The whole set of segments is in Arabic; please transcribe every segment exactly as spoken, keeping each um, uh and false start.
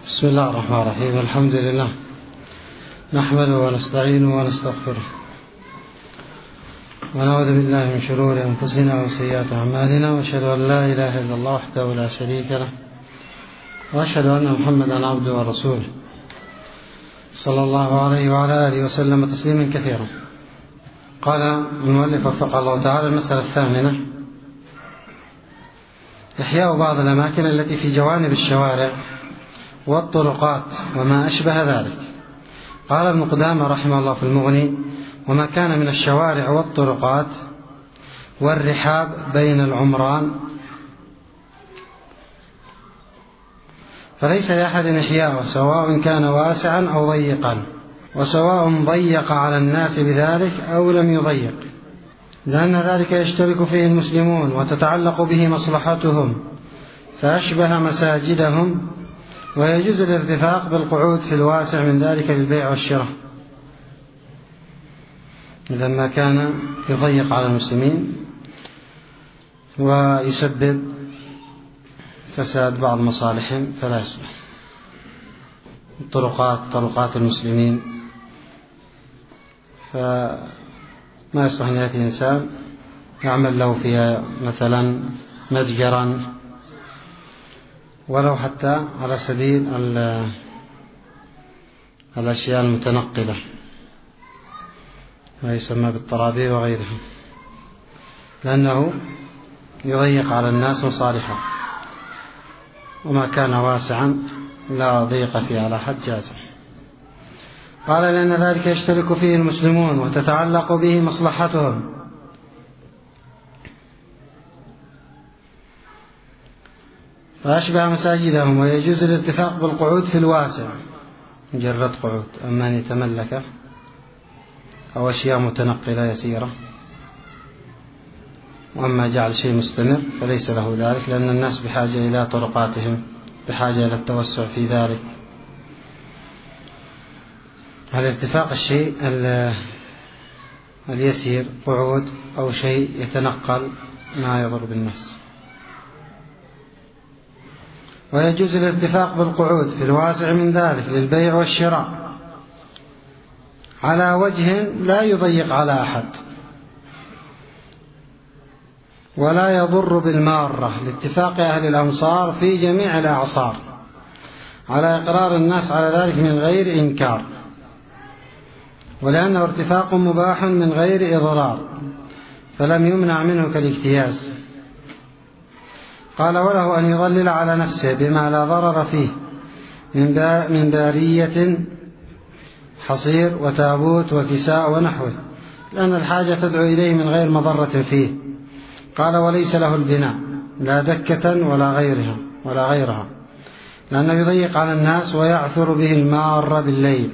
بسم الله الرحمن الرحيم. الحمد لله نحمده ونستعينه ونستغفره ونعوذ بالله من شرور أنفسنا وسيئات أعمالنا، وأشهد أن لا إله إلا الله وحده لا شريك له، وأشهد أن محمدا عبده ورسوله صلى الله عليه وعلى آله وسلم تسليما كثيرا. قال المؤلف وفقه الله تعالى: المسألة الثامنة: إحياء بعض الأماكن التي في جوانب الشوارع والطرقات وما أشبه ذلك. قال ابن قدامة رحمه الله في المغني: وما كان من الشوارع والطرقات والرحاب بين العمران فليس لأحد إحياؤه، سواء كان واسعا أو ضيقا، وسواء ضيق على الناس بذلك أو لم يضيق، لأن ذلك يشترك فيه المسلمون وتتعلق به مصلحتهم فأشبه مساجدهم، ويجوز الارتفاق بالقعود في الواسع من ذلك للبيع والشراء، إذا ما كان يضيق على المسلمين ويسبب فساد بعض مصالحهم فلا يصلح. الطرقات طرقات المسلمين، فما يصلح أن يأتي إنسان يعمل له فيها مثلا متجرا، ولو حتى على سبيل الأشياء المتنقلة ما يسمى بالطرابير وغيرها، لأنه يضيق على الناس مصالحه، وما كان واسعا لا ضيق فيه على حد جازم. قال: لأن ذلك يشترك فيه المسلمون وتتعلق به مصلحتهم فأشبه مساجدهم، ويجوز الاتفاق بالقعود في الواسع، مجرد قعود، أما أن يتملك أو أشياء متنقلة يسيرة، وأما جعل شيء مستمر فليس له ذلك، لأن الناس بحاجة إلى طرقاتهم، بحاجة إلى التوسع في ذلك. هل ارتفاق الشيء اليسير قعود أو شيء يتنقل ما يضر بالناس. ويجوز الاتفاق بالقعود في الواسع من ذلك للبيع والشراء على وجه لا يضيق على أحد ولا يضر بالمارة، لاتفاق أهل الأمصار في جميع الأعصار على إقرار الناس على ذلك من غير إنكار، ولأنه ارتفاق مباح من غير إضرار فلم يمنع منه كالاجتياز. قال: وله أن يظلل على نفسه بما لا ضرر فيه من بارية حصير وتابوت وكساء ونحوه، لأن الحاجة تدعو إليه من غير مضرة فيه. قال: وليس له البناء لا دكة ولا غيرها ولا غيرها، لأنه يضيق على الناس ويعثر به المار بالليل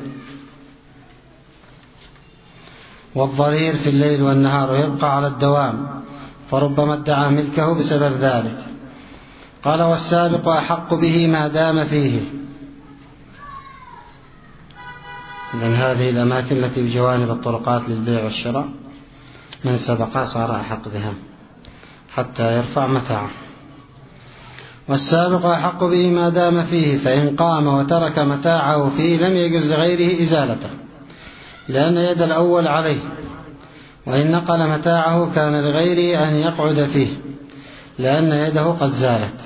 والضرير في الليل والنهار، ويبقى على الدوام، فربما ادعى ملكه بسبب ذلك. قال: والسابق أحق به ما دام فيه. لأن هذه الأماكن التي بجوانب الطرقات للبيع والشراء من سبق صار أحق بها حتى يرفع متاعه. والسابق أحق به ما دام فيه، فإن قام وترك متاعه فيه لم يجوز لغيره إزالته، لأن يد الأول عليه، وإن نقل متاعه كان لغيره أن يقعد فيه، لأن يده قد زالت.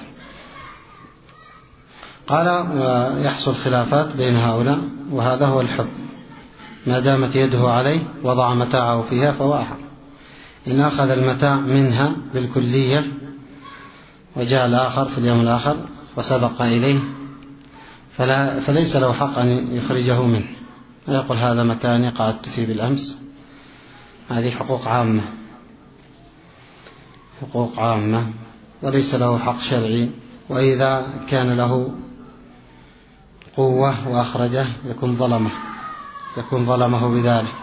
قال: ويحصل خلافات بين هؤلاء، وهذا هو الحكم، ما دامت يده عليه وضع متاعه فيها فهو أحق. إن أخذ المتاع منها بالكلية وجاء الآخر في اليوم الآخر وسبق إليه فلا فليس له حق أن يخرجه منه ويقول: هذا مكاني قعدت فيه بالأمس. هذه حقوق عامة، حقوق عامة وليس له حق شرعي، وإذا كان له قوة وأخرجه يكون ظلمه يكون ظلمه بذلك.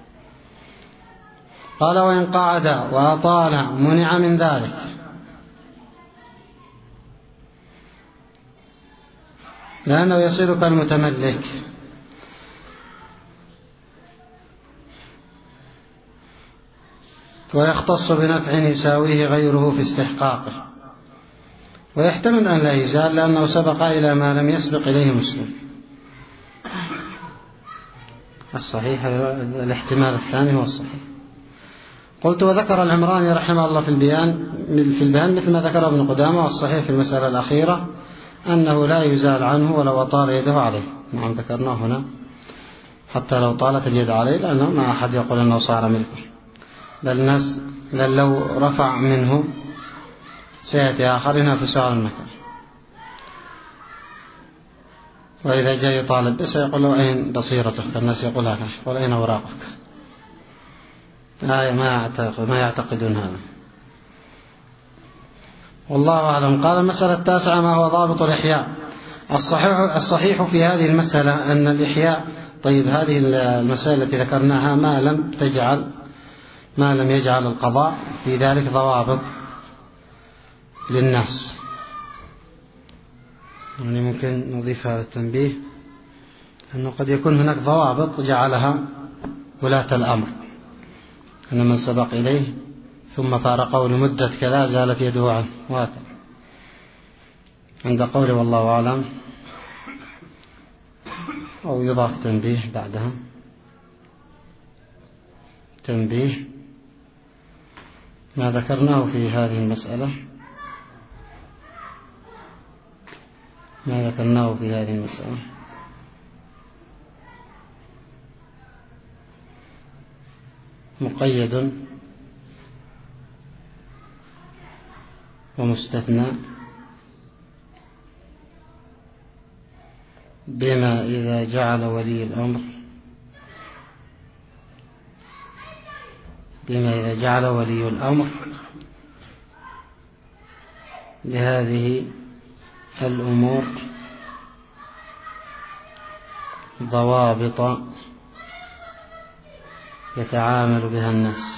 قال: وإن قعد وأطال منع من ذلك، لأنه يصير كالمتملك، ويختص بنفع يساويه غيره في استحقاقه. ويحتمل أن لا يزال لأنه سبق إلى ما لم يسبق إليه مسلم. الصحيح الاحتمال الثاني هو الصحيح. قلت وذكر العمراني رحمه الله في البيان في البيان مثل ما ذكر ابن قدامة، والصحيح في المسألة الأخيرة أنه لا يزال عنه ولو أطال يده عليه. نعم ذكرناه هنا حتى لو طالت اليد عليه، لأنه ما أحد يقول أنه صار ملكه، بل الناس بل لو رفع منه سيأتي آخر ينافس على المكان، وإذا جاء يطالب بس يقول له أين بصيرتك؟ الناس يقول هذا، يقول أين أوراقك؟ آه ما يعتقد ما يعتقدون هذا، والله أعلم. قال المسألة التاسعة ما هو ضابط الإحياء؟ الصحيح الصحيح في هذه المسألة أن الإحياء، طيب هذه المسائل التي ذكرناها ما لم تجعل ما لم يجعل القضاء في ذلك ضوابط للناس. يعني ممكن نضيف هذا التنبيه أنه قد يكون هناك ضوابط جعلها ولاة الأمر، أن من سبق إليه ثم فارقه لمدة كذا زالت يده عنه وهكذا، عند قوله والله أعلم. أو يضاف تنبيه بعدها، تنبيه ما ذكرناه في هذه المسألة ما ذكرناه في هذه المسألة مقيد ومستثنى بما إذا جعل ولي الأمر بما إذا جعل ولي الأمر لهذه الأمور ضوابط يتعامل بها الناس.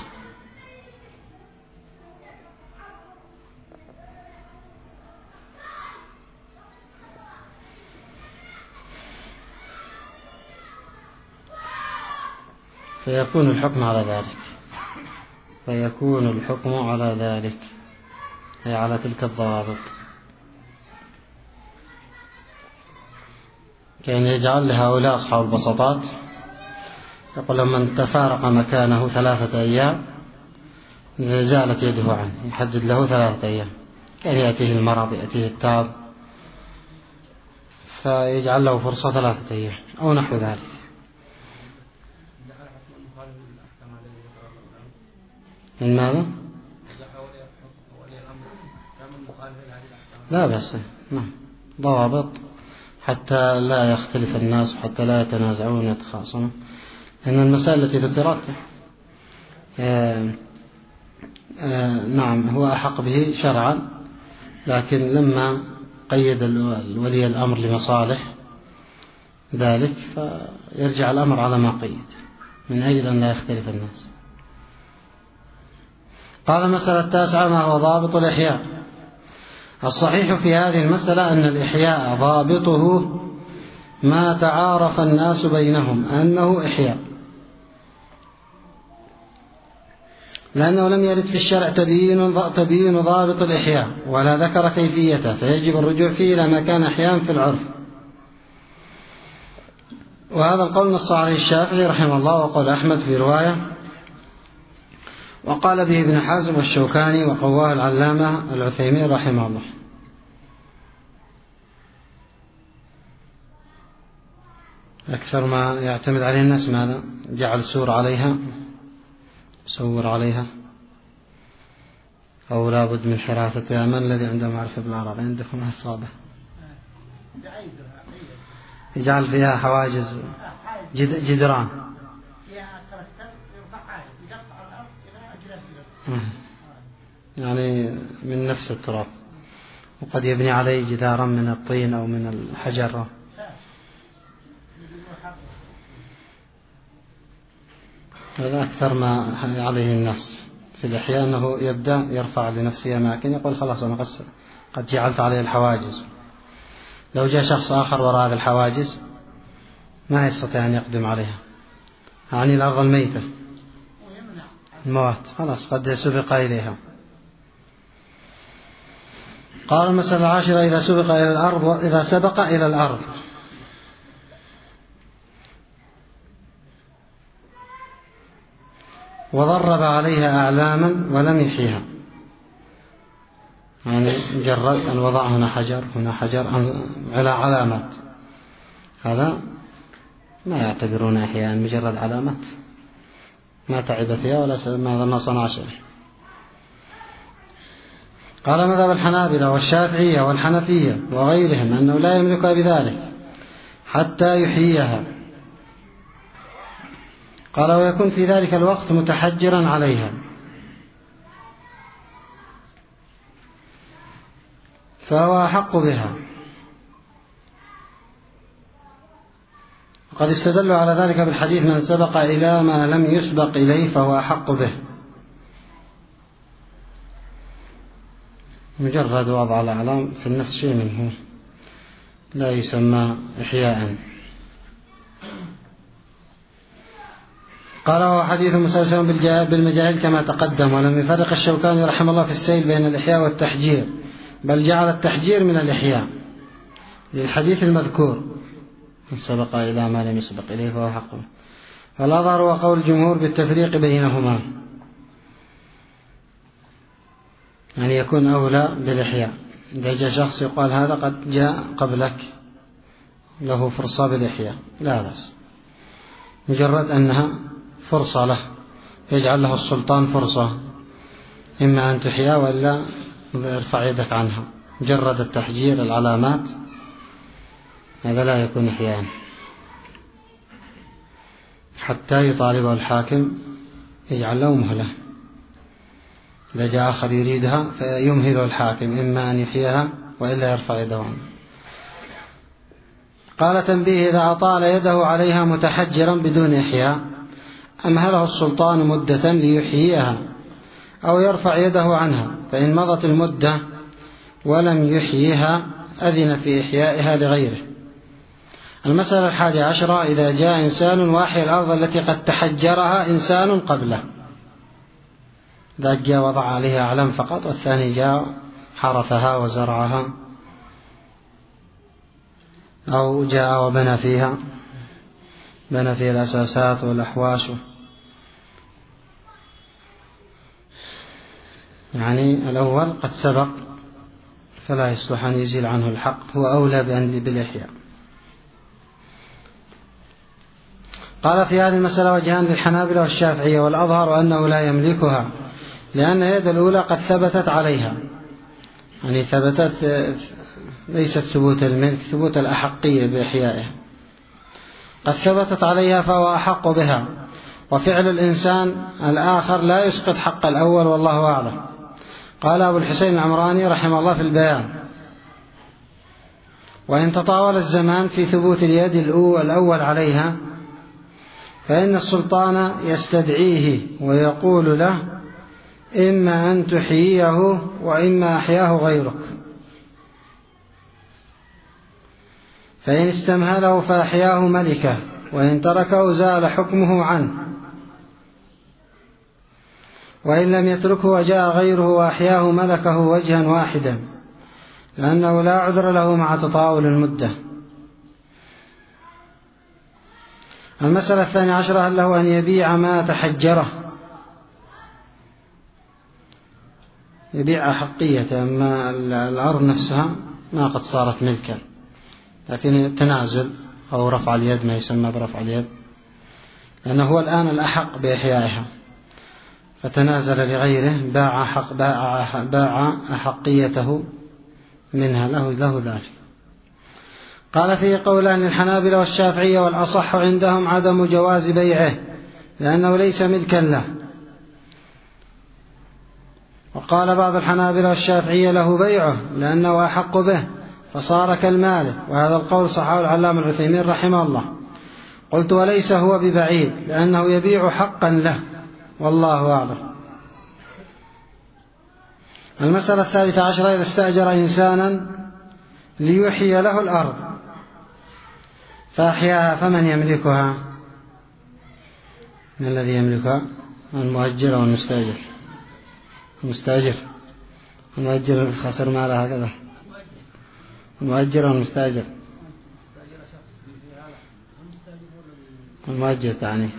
فيكون الحكم على ذلك فيكون الحكم على ذلك أي على تلك الضوابط، كان يجعل لهؤلاء أصحاب البساطات يقول من تفارق مكانه ثلاثة أيام زالت يده عنه، يحدد له ثلاثة أيام، كان يأتيه المرض يأتيه التعب فيجعل له فرصة ثلاثة أيام أو نحو ذلك. من ماذا؟ لا بأس، نعم ضوابط حتى لا يختلف الناس وحتى لا يتنازعون ويتخاصمون، لأن المسائل التي ذكرت آه آه نعم هو أحق به شرعا، لكن لما قيد الولي الأمر لمصالح ذلك فيرجع الأمر على ما قيد من أجل أن لا يختلف الناس. قال المسألة التاسعة ما هو ضابط الإحياء؟ الصحيح في هذه المسألة أن الإحياء ضابطه ما تعارف الناس بينهم أنه إحياء، لأنه لم يرد في الشرع تبيين تبيين ضابط الإحياء ولا ذكر كيفيته، فيجب الرجوع فيه إلى ما كان إحياء في العرف. وهذا القول نص عليه الشافعي رحمه الله وقال أحمد في رواية، وقال به ابن حزم والشوكاني وقواه العلامة العثيمين رحمه الله. أكثر ما يعتمد عليه الناس ماذا؟ جعل سور عليها سور عليها أو لابد من حرافتها. من الذي عنده معرفة بالأعراض؟ عندكم أصابة يجعل فيها حواجز جد جدران يعني من نفس التراب، وقد يبني عليه جدارا من الطين أو من الحجر. هذا أكثر ما عليه الناس في الإحياء، أنه يبدأ يرفع لنفسه أماكن يقول خلاص أنا قد قد جعلت عليه الحواجز، لو جاء شخص آخر وراء هذه الحواجز ما يستطيع أن يقدم عليها، يعني الأرض الميتة الموات خلاص قد سبق إليها. قال المسألة العاشرة إذا سبق إلى الأرض إذا سبق إلى الأرض وضرب عليها أعلاما ولم يحيها، يعني مجرد أن وضع هنا حجر هنا حجر على علامات، هذا ما يعتبرون إحياء، مجرد علامات ما تعب فيها ولا ما صنع شيء. قال مذهب الحنابلة والشافعية والحنفية وغيرهم أنه لا يملكها بذلك حتى يحييها. قال ويكون في ذلك الوقت متحجرا عليها، فهو أحق بها. وقد استدلوا على ذلك بالحديث من سبق إلى ما لم يسبق إليه فهو أحق به، مجرد وضع الأعلام في النفس شيء منه لا يسمى إحياء. قال وهو حديث مسلسل بالمجاهل كما تقدم، ولم يفرق الشوكاني رحمه الله في السيل بين الإحياء والتحجير، بل جعل التحجير من الإحياء للحديث المذكور من سبق إلى ما لم يسبق إليه فهو حق. فالأظهر هو قول الجمهور بالتفريق بينهما، يعني يكون أولى بالإحياء. إذا جاء شخص يقال هذا قد جاء قبلك له فرصة بالإحياء لا بأس، مجرد أنها فرصة له، يجعل له السلطان فرصة، إما أن تحيا وإلا ارفع يدك عنها. مجرد التحجير العلامات هذا لا يكون إحياء حتى يطالبه الحاكم يجعل له مهلة. إذا جاء آخر يريدها فيمهل الحاكم إما أن يحييها وإلا يرفع يده عنه. قال تنبيه إذا أطال يده عليها متحجرا بدون إحياء أمهله السلطان مدة ليحييها أو يرفع يده عنها، فإن مضت المدة ولم يحييها أذن في إحيائها لغيره. المسألة الحادية عشرة إذا جاء إنسان واحي الأرض التي قد تحجرها إنسان قبله، ذا جاء وضع عليها أعلام فقط، والثاني جاء حرثها وزرعها أو جاء وبنى فيها، بنى فيها الأساسات والأحواش، يعني الأول قد سبق فلا يصلح أن يزيل عنه الحق، هو أولى بأن بالإحياء. قال في هذه المسألة وجهان للحنابلة والشافعية، والأظهر أنه لا يملكها لأن يد الأولى قد ثبتت عليها، يعني ثبتت ليست ثبوت الملك، ثبوت الأحقية بإحيائها، قد ثبتت عليها فهو أحق بها. وفعل الإنسان الآخر لا يسقط حق الأول والله أعلم. قال أبو الحسين العمراني رحمه الله في البيان وإن تطاول الزمان في ثبوت اليد الأول عليها فإن السلطان يستدعيه ويقول له إما أن تحييه وإما أحياه غيرك، فإن استمهله فأحياه ملكه، وإن تركه زال حكمه عنه، وإن لم يتركه وجاء غيره وأحياه ملكه وجها واحدا، لأنه لا عذر له مع تطاول المدة. المسألة الثانية عشرة هل له أن يبيع ما تحجره، يبيع حقية، أما الأرض نفسها ما قد صارت ملكا، لكن تنازل أو رفع اليد ما يسمى برفع اليد، لأنه هو الآن الأحق بإحيائها، فتنازل لغيره باع حق باع باع أحقيته منها له له ذلك. قال فيه قولان للحنابلة والشافعية، والأصح عندهم عدم جواز بيعه لأنه ليس ملكا له. وقال بعض الحنابلة والشافعية له بيعه لأنه أحق به فصار كالمالك، وهذا القول صححه العلامة العثيمين رحمه الله. قلت وليس هو ببعيد لأنه يبيع حقا له والله أعلم. المسألة الثالثة عشرة إذا استأجر إنسانا ليحيي له الأرض فأحياها فمن يملكها؟ من الذي يملكها؟ المؤجر أو المستأجر؟ المستأجر المؤجر خسر ماله هكذا. المؤجر والمستأجر. المؤجر تعني.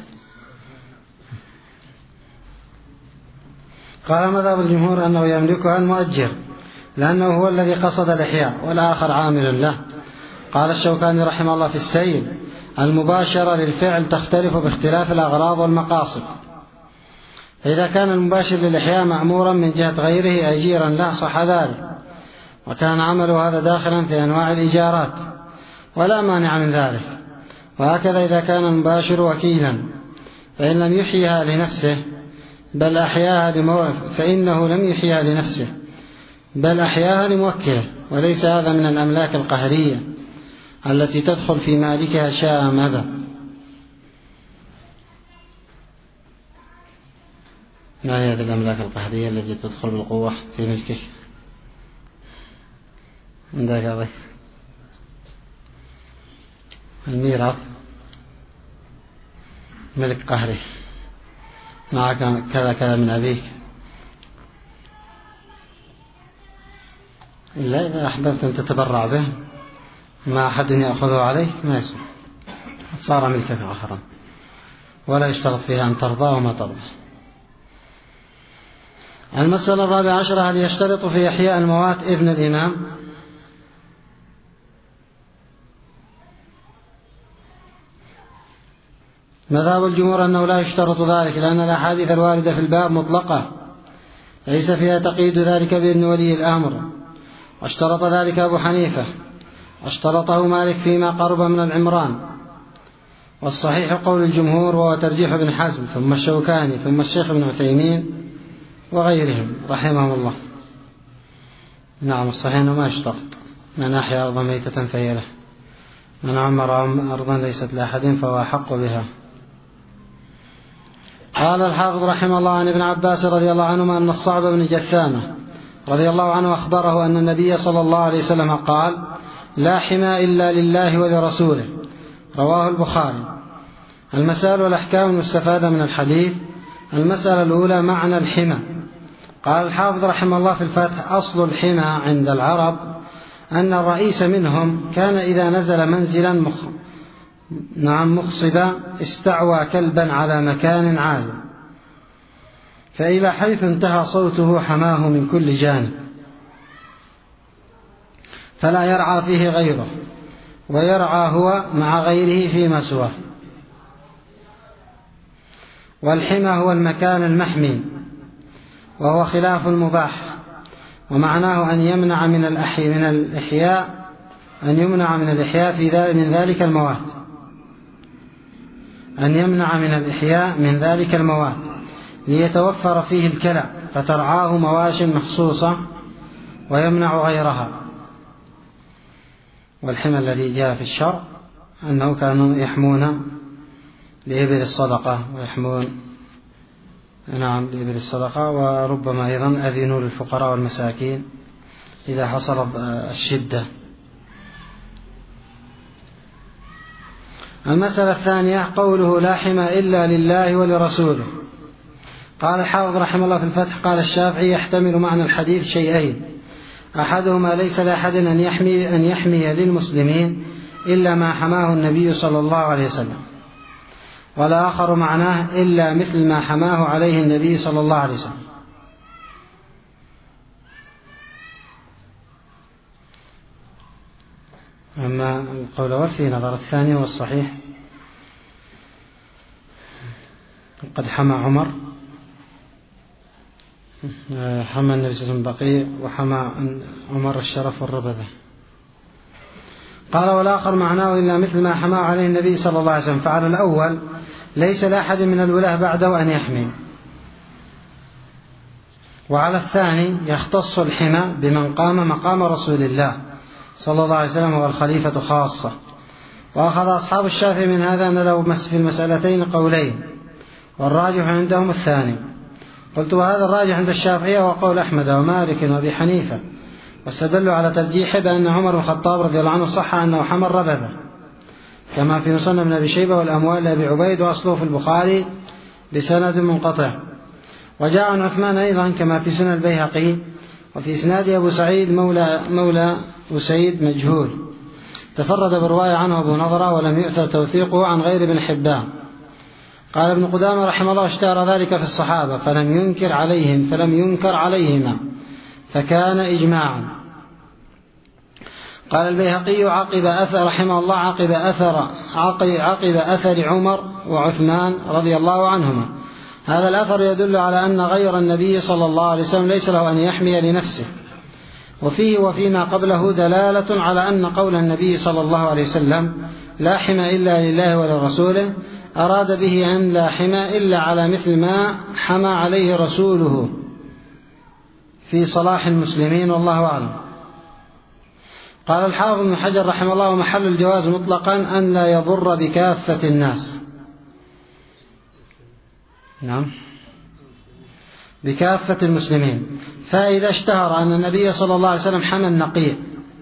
قال مذهب الجمهور أنه يملكها المؤجر لأنه هو الذي قصد الإحياء والآخر عامل له. قال الشوكاني رحمه الله في السيل: المباشرة للفعل تختلف باختلاف الأغراض والمقاصد. إذا كان المباشر للإحياء مأمورا من جهة غيره أجيرا له صح ذلك، وكان عمله هذا داخلا في أنواع الإيجارات ولا مانع من ذلك. وهكذا إذا كان المباشر وكيلا فإن لم يحييها لنفسه بل أحياها لمو... فإنه لم يحييها لنفسه بل أحياها لموكله، وليس هذا من الأملاك القهرية التي تدخل في مالكها شاء أم أبى. ما هي هذه الأملاك القهرية التي تدخل بالقوة في ملكك؟ عندك ضيف الميراث ملك قهري، معك كذا كذا من أبيك، إلا إذا أحببت أن تتبرع به ما أحد يأخذه عليك ما يصح، صار ملكك آخرا ولا يشترط فيها أن ترضى وما ترضى. المسألة الرابعة عشرة: هل يشترط في إحياء الموات إذن الإمام؟ مذهب الجمهور أنه لا يشترط ذلك، لأن الأحاديث الواردة في الباب مطلقة ليس فيها تقييد ذلك بإذن ولي الأمر، واشترط ذلك أبو حنيفة، واشترطه مالك فيما قرب من العمران. والصحيح قول الجمهور وهو ترجيح ابن حزم ثم الشوكاني ثم الشيخ ابن عثيمين وغيرهم رحمهم الله. نعم الصحيح أنه ما يشترط، من أحيا أرضا ميتة فهي له، من عمر أرضا ليست لأحد فهو أحق بها. قال الحافظ رحمه الله عن ابن عباس رضي الله عنهما أن الصعب بن جثامة رضي الله عنه أخبره أن النبي صلى الله عليه وسلم قال: لا حمى إلا لله ولرسوله، رواه البخاري. المسائل والأحكام المستفادة من الحديث: المسألة الأولى معنى الحمى. قال الحافظ رحمه الله في الفتح: أصل الحمى عند العرب أن الرئيس منهم كان إذا نزل منزلا مخ... نعم مخصبا استعوى كلبا على مكان عال، فإلى حيث انتهى صوته حماه من كل جانب، فلا يرعى فيه غيره، ويرعى هو مع غيره فيما سواه. والحمى هو المكان المحمي، وهو خلاف المباح، ومعناه أن يمنع من الأحي من الإحياء أن يمنع من الإحياء في ذلك من ذلك المواد أن يمنع من الإحياء من ذلك المواد ليتوفر فيه الكلى، فترعاه مواش مخصوصة ويمنع غيرها. والحمى الذي جاء في الشرع أنه كانوا يحمون لإبل الصدقة ويحمون نعم لإبل الصدقة، وربما أيضا أذنوا للفقراء والمساكين إذا حصلت الشدة. المسألة الثانية قوله: لا حمى إلا لله ولرسوله. قال الحافظ رحمه الله في الفتح: قال الشافعي: يحتمل معنى الحديث شيئين: أحدهما ليس لأحد أن يحمي, أن يحمي للمسلمين إلا ما حماه النبي صلى الله عليه وسلم، والآخر معناه إلا مثل ما حماه عليه النبي صلى الله عليه وسلم. أما القول الأول في نظر الثاني والصحيح قد حمى عمر، حمى النبي صلى الله عليه وسلم بقيع، وحمى عمر الشرف والربذة. قال: والآخر معناه إلا مثل ما حماه عليه النبي صلى الله عليه وسلم. فعلى الأول ليس لأحد من الولاة بعده أن يحمي، وعلى الثاني يختص الحمى بمن قام مقام رسول الله صلى الله عليه وسلم والخليفة خاصة. وأخذ أصحاب الشافعي من هذا أن له في المسألتين قولين، والراجح عندهم الثاني. قلت: وهذا الراجح عند الشافعي وقول أحمد ومالك وأبي حنيفة، واستدلوا على ترجيحه بأن عمر بن الخطاب رضي الله عنه صح أنه حمى الربذة، كما في مسند بن أبي شيبة والأموال لأبي عبيد، وأصله في البخاري بسند منقطع. وجاء عن عثمان أيضا كما في سنن البيهقي وفي إسناد أبو سعيد مولى, مولى أسيد مجهول، تفرد بالرواية عنه أبو نضرة ولم يؤثر توثيقه عن غير ابن حبان. قال ابن قدامة رحمه الله: اشتهر ذلك في الصحابة فلم ينكر عليهم فلم ينكر عليهما فكان إجماعا. قال البيهقي عقب أثر رحمه الله عقب أثر عقب أثر عمر وعثمان رضي الله عنهما. هذا الأثر يدل على أن غير النبي صلى الله عليه وسلم ليس له أن يحمي لنفسه، وفيه وفيما قبله دلالة على أن قول النبي صلى الله عليه وسلم لا حمى إلا لله ولرسوله أراد به أن لا حمى إلا على مثل ما حمى عليه رسوله في صلاح المسلمين، والله أعلم. قال الحافظ بن حجر رحمه الله: ومحل الجواز مطلقا أن لا يضر بكافة الناس. نعم، بكافة المسلمين. فإذا اشتهر أن النبي صلى الله عليه وسلم حمى النقيع،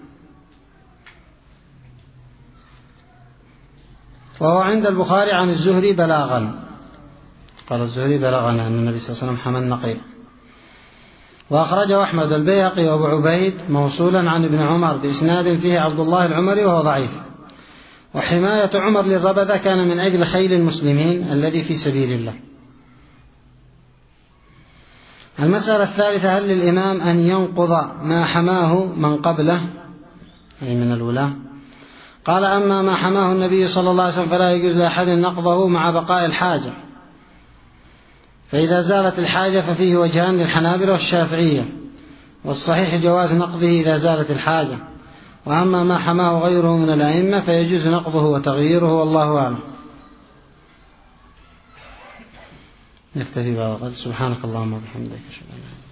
وهو عند البخاري عن الزهري بلاغا، قال الزهري بلاغا أن النبي صلى الله عليه وسلم حمى النقيع. وأخرجه أحمد البيهقي وأبو عبيد موصولا عن ابن عمر بإسناد فيه عبد الله العمري وهو ضعيف. وحماية عمر للربذة كان من أجل خيل المسلمين الذي في سبيل الله. المسألة الثالثة: هل للإمام أن ينقض ما حماه من قبله أي من الولاة؟ قال: أما ما حماه النبي صلى الله عليه وسلم فلا يجوز لأحد نقضه مع بقاء الحاجة، فإذا زالت الحاجة ففيه وجهان للحنابلة والشافعية، والصحيح جواز نقضه إذا زالت الحاجة. وأما ما حماه غيره من الأئمة فيجوز نقضه وتغييره، والله أعلم. نكتفي بهذا. سبحانك اللهم وبحمدك.